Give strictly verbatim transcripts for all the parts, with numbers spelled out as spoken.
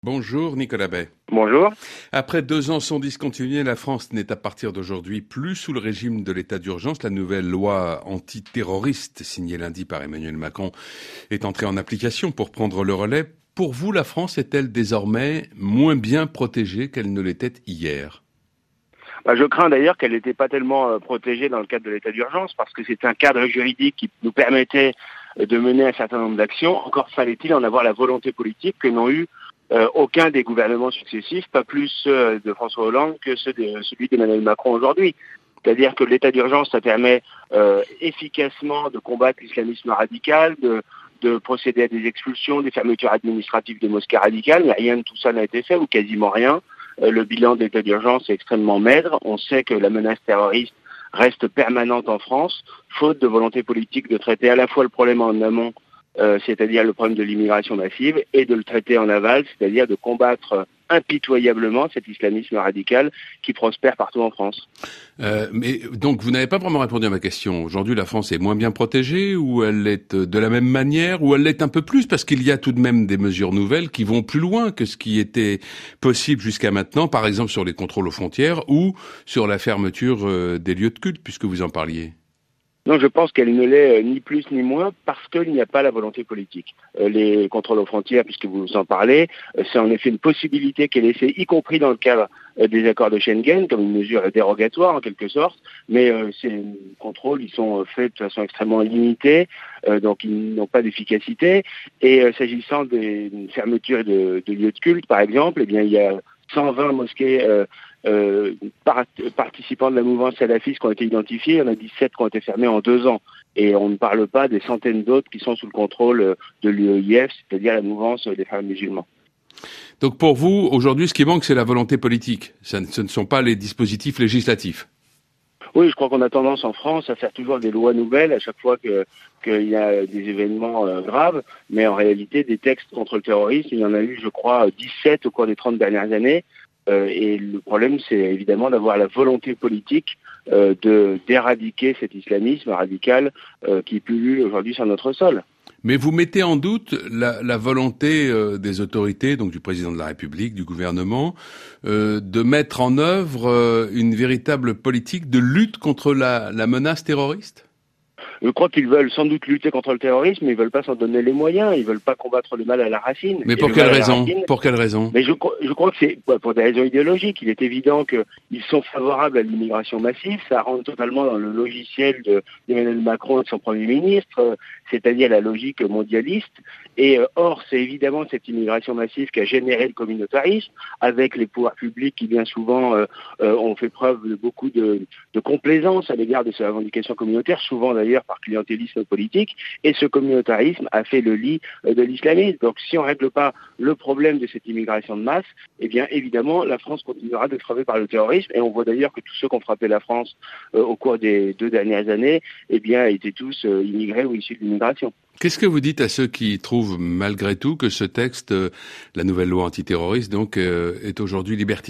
Bonjour Nicolas Bay. Bonjour. Après deux ans sans discontinuer, la France n'est à partir d'aujourd'hui plus sous le régime de l'état d'urgence. La nouvelle loi antiterroriste, signée lundi par Emmanuel Macron, est entrée en application pour prendre le relais. Pour vous, la France est-elle désormais moins bien protégée qu'elle ne l'était hier ? Bah, je crains d'ailleurs qu'elle n'était pas tellement euh, protégée dans le cadre de l'état d'urgence, parce que c'est un cadre juridique qui nous permettait euh, de mener un certain nombre d'actions. Encore fallait-il en avoir la volonté politique que n'ont eu euh, aucun des gouvernements successifs, pas plus ceux de François Hollande que ceux de, celui d'Emmanuel Macron aujourd'hui. C'est-à-dire que l'état d'urgence, ça permet euh, efficacement de combattre l'islamisme radical, de, de procéder à des expulsions, des fermetures administratives de mosquées radicales, mais rien de tout ça n'a été fait, ou quasiment rien. Le bilan de l'état d'urgence est extrêmement maigre. On sait que la menace terroriste reste permanente en France, faute de volonté politique de traiter à la fois le problème en amont, euh, c'est-à-dire le problème de l'immigration massive, et de le traiter en aval, c'est-à-dire de combattre impitoyablement cet islamisme radical qui prospère partout en France. Euh, mais donc vous n'avez pas vraiment répondu à ma question. Aujourd'hui, la France est moins bien protégée, ou elle l'est de la même manière, ou elle l'est un peu plus, parce qu'il y a tout de même des mesures nouvelles qui vont plus loin que ce qui était possible jusqu'à maintenant, par exemple sur les contrôles aux frontières ou sur la fermeture euh, des lieux de culte, puisque vous en parliez. Non, je pense qu'elle ne l'est euh, ni plus ni moins parce qu'il n'y a pas la volonté politique. Euh, les contrôles aux frontières, puisque vous en parlez, euh, c'est en effet une possibilité qui est laissée, y compris dans le cadre euh, des accords de Schengen, comme une mesure dérogatoire en quelque sorte, mais euh, ces contrôles, ils sont faits de façon extrêmement limitée, euh, donc ils n'ont pas d'efficacité. Et euh, s'agissant des fermetures de, de lieux de culte, par exemple, eh bien il y a cent vingt mosquées euh, euh, part, participants de la mouvance salafiste qui ont été identifiés. Il y en a dix-sept qui ont été fermés en deux ans. Et on ne parle pas des centaines d'autres qui sont sous le contrôle de l'U E I F, c'est-à-dire la mouvance des frères musulmans. Donc pour vous, aujourd'hui, ce qui manque, c'est la volonté politique. Ça, ce ne sont pas les dispositifs législatifs. Oui, je crois qu'on a tendance en France à faire toujours des lois nouvelles à chaque fois que qu'il y a des événements euh, graves, mais en réalité, des textes contre le terrorisme, il y en a eu, je crois, dix-sept au cours des trente dernières années. Euh, et le problème, c'est évidemment d'avoir la volonté politique euh, de d'éradiquer cet islamisme radical euh, qui pullule aujourd'hui sur notre sol. Mais vous mettez en doute la, la volonté euh, des autorités, donc du président de la République, du gouvernement, euh, de mettre en œuvre euh, une véritable politique de lutte contre la, la menace terroriste ? Je crois qu'ils veulent sans doute lutter contre le terrorisme, mais ils veulent pas s'en donner les moyens. Ils veulent pas combattre le mal à la racine. Mais pour quelle raison ? Pour quelle raison ? Mais je, je crois que c'est pour des raisons idéologiques. Il est évident qu'ils sont favorables à l'immigration massive. Ça rentre totalement dans le logiciel de d'Emmanuel Macron et de son Premier ministre, c'est-à-dire la logique mondialiste. Et euh, or, c'est évidemment cette immigration massive qui a généré le communautarisme, avec les pouvoirs publics qui bien souvent euh, euh, ont fait preuve de beaucoup de, de complaisance à l'égard de ces revendications communautaires, souvent d'ailleurs par clientélisme politique, et ce communautarisme a fait le lit euh, de l'islamisme. Donc si on ne règle pas le problème de cette immigration de masse, eh bien évidemment la France continuera d'être frappée par le terrorisme, et on voit d'ailleurs que tous ceux qui ont frappé la France euh, au cours des deux dernières années, eh bien étaient tous euh, immigrés ou issus de l'immigration. Qu'est-ce que vous dites à ceux qui trouvent malgré tout que ce texte, euh, la nouvelle loi antiterroriste, donc, euh, est aujourd'hui liberticide ?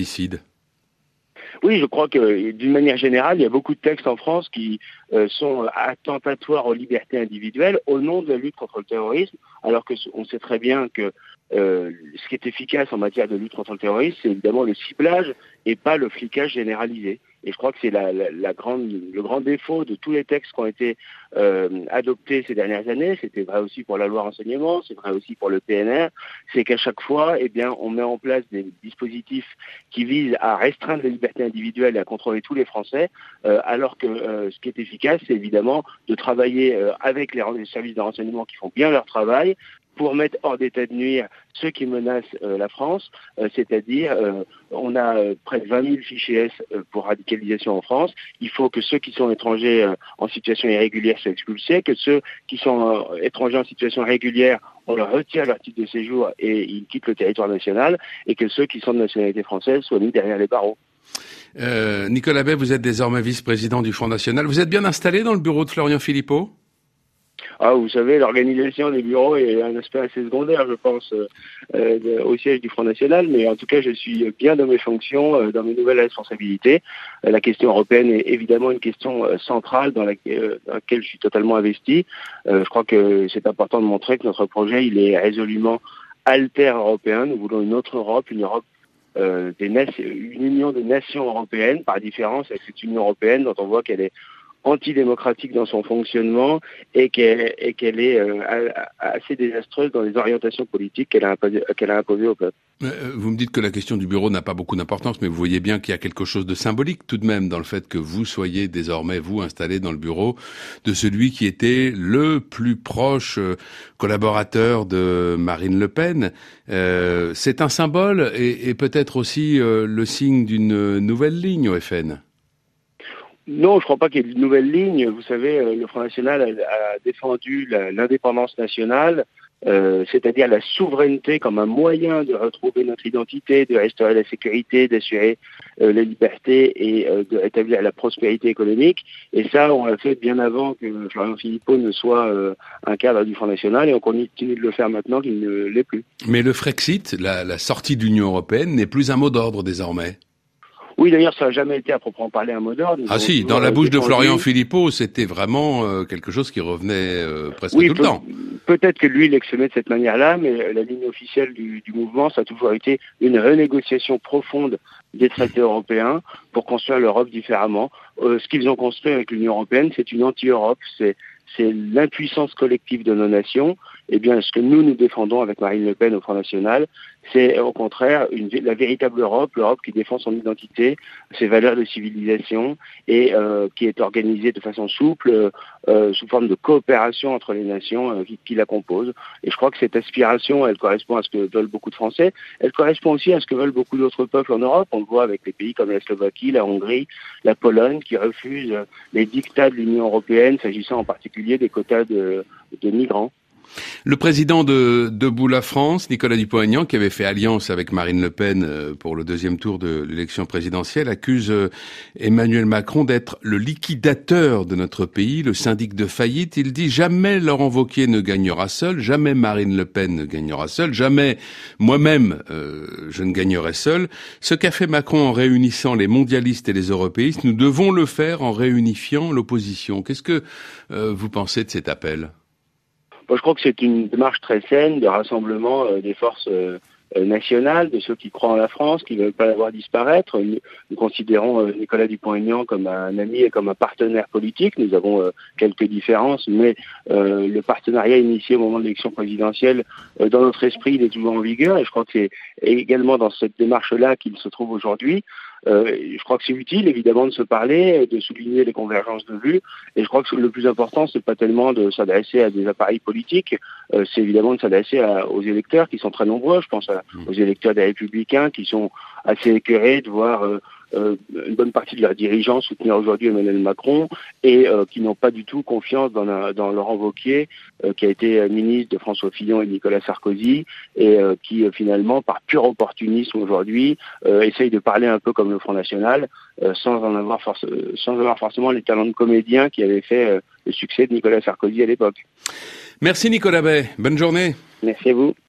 Oui, je crois que d'une manière générale, il y a beaucoup de textes en France qui euh, sont attentatoires aux libertés individuelles au nom de la lutte contre le terrorisme, alors que on sait très bien que euh, ce qui est efficace en matière de lutte contre le terrorisme, c'est évidemment le ciblage et pas le flicage généralisé. Et je crois que c'est la, la, la grande, le grand défaut de tous les textes qui ont été euh, adoptés ces dernières années. C'était vrai aussi pour la loi renseignement, c'est vrai aussi pour le P N R. C'est qu'à chaque fois, eh bien, on met en place des dispositifs qui visent à restreindre les libertés individuelles et à contrôler tous les Français, euh, alors que euh, ce qui est efficace, c'est évidemment de travailler euh, avec les, les services de renseignement qui font bien leur travail, pour mettre hors d'état de nuire ceux qui menacent euh, la France, euh, c'est-à-dire euh, on a euh, près de vingt mille fichiers S euh, pour radicalisation en France. Il faut que ceux qui sont étrangers euh, en situation irrégulière soient expulsés, que ceux qui sont euh, étrangers en situation régulière, on leur retire leur titre de séjour et ils quittent le territoire national, et que ceux qui sont de nationalité française soient mis derrière les barreaux. Euh, Nicolas Bay, vous êtes désormais vice-président du Front National. Vous êtes bien installé dans le bureau de Florian Philippot ? Ah, vous savez, l'organisation des bureaux est un aspect assez secondaire, je pense, euh, au siège du Front National, mais en tout cas, je suis bien dans mes fonctions, euh, dans mes nouvelles responsabilités. Euh, la question européenne est évidemment une question euh, centrale dans laquelle, euh, dans laquelle je suis totalement investi. Euh, je crois que c'est important de montrer que notre projet, il est résolument alter-européen. Nous voulons une autre Europe, une Europe euh, des nations, une union des nations européennes, par différence avec cette Union européenne dont on voit qu'elle est antidémocratique dans son fonctionnement et qu'elle, et qu'elle est euh, assez désastreuse dans les orientations politiques qu'elle a imposées, qu'elle a imposées au peuple. Vous me dites que la question du bureau n'a pas beaucoup d'importance, mais vous voyez bien qu'il y a quelque chose de symbolique tout de même dans le fait que vous soyez désormais, vous, installé dans le bureau de celui qui était le plus proche collaborateur de Marine Le Pen. Euh, c'est un symbole et, et peut-être aussi euh, le signe d'une nouvelle ligne au F N. Non, je ne crois pas qu'il y ait de nouvelles lignes. Vous savez, le Front National a, a défendu la, l'indépendance nationale, euh, c'est-à-dire la souveraineté comme un moyen de retrouver notre identité, de restaurer la sécurité, d'assurer euh, la liberté et euh, de rétablir la prospérité économique. Et ça, on l'a fait bien avant que Florian Philippot ne soit euh, un cadre du Front National et on continue de le faire maintenant qu'il ne l'est plus. Mais le Frexit, la, la sortie de l'Union européenne, n'est plus un mot d'ordre désormais. Oui, d'ailleurs, ça n'a jamais été à proprement parler un mot d'ordre. Ah si, dans la bouche de Florian Philippot, c'était vraiment euh, quelque chose qui revenait euh, presque oui, tout peut, le temps. Peut-être que lui, il exprimait de cette manière-là, mais la ligne officielle du, du mouvement, ça a toujours été une renégociation profonde des traités européens pour construire l'Europe différemment. Euh, ce qu'ils ont construit avec l'Union européenne, c'est une anti-Europe, c'est, c'est l'impuissance collective de nos nations. Eh bien, ce que nous, nous défendons avec Marine Le Pen au Front National, c'est au contraire une, la véritable Europe, l'Europe qui défend son identité, ses valeurs de civilisation et euh, qui est organisée de façon souple, euh, sous forme de coopération entre les nations euh, qui, qui la composent. Et je crois que cette aspiration, elle correspond à ce que veulent beaucoup de Français. Elle correspond aussi à ce que veulent beaucoup d'autres peuples en Europe. On le voit avec les pays comme la Slovaquie, la Hongrie, la Pologne, qui refusent les dictats de l'Union européenne, s'agissant en particulier des quotas de, de migrants. Le président de Debout la France, Nicolas Dupont-Aignan, qui avait fait alliance avec Marine Le Pen pour le deuxième tour de l'élection présidentielle, accuse Emmanuel Macron d'être le liquidateur de notre pays, le syndic de faillite. Il dit « Jamais Laurent Wauquiez ne gagnera seul, jamais Marine Le Pen ne gagnera seul, jamais moi-même euh, je ne gagnerai seul. Ce qu'a fait Macron en réunissant les mondialistes et les européistes, nous devons le faire en réunifiant l'opposition. » Qu'est-ce que euh, vous pensez de cet appel ? Moi, je crois que c'est une démarche très saine de rassemblement euh, des forces euh, nationales, de ceux qui croient en la France, qui ne veulent pas la voir disparaître. Nous, nous considérons euh, Nicolas Dupont-Aignan comme un ami et comme un partenaire politique. Nous avons euh, quelques différences, mais euh, le partenariat initié au moment de l'élection présidentielle, euh, dans notre esprit, il est toujours en vigueur. Et je crois que c'est également dans cette démarche-là qu'il se trouve aujourd'hui. Euh, je crois que c'est utile, évidemment, de se parler, de souligner les convergences de vues. Et je crois que le plus important, c'est pas tellement de s'adresser à des appareils politiques, euh, c'est évidemment de s'adresser à, aux électeurs qui sont très nombreux. Je pense à, aux électeurs des Républicains qui sont assez écœurés de voir euh, euh, une bonne partie de leurs dirigeants soutenir aujourd'hui Emmanuel Macron et euh, qui n'ont pas du tout confiance dans, la, dans Laurent Wauquiez, euh, qui a été ministre de François Fillon et de Nicolas Sarkozy, et euh, qui euh, finalement, par pur opportunisme aujourd'hui, euh, essaye de parler un peu comme le Front National, euh, sans en avoir force, sans avoir forcément les talents de comédien qui avaient fait euh, le succès de Nicolas Sarkozy à l'époque. Merci Nicolas Bay, bonne journée. Merci à vous.